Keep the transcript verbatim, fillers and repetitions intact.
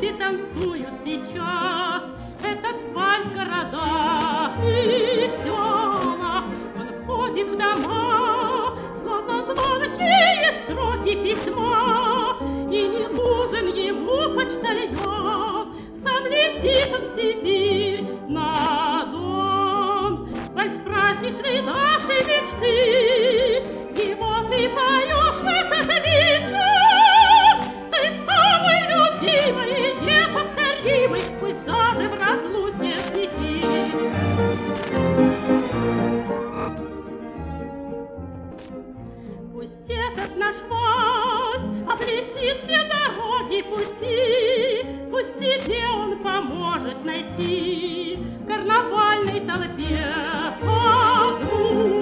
поют и танцуют сейчас этот вальс в городах и селах. Он входит в дома, словно звонкие строки письма, и не нужен ему почтальон, сам летит он в Сибирь на Дон. Вальс праздничный нашей мечты, и вот ты поешь в этот вечер с той самой любимой и неповторимой, пусть даже в разлуке стихи. Пусть этот наш вальс облетит все дороги пути, пусть тебе он поможет найти в карнавальной толпе подруг.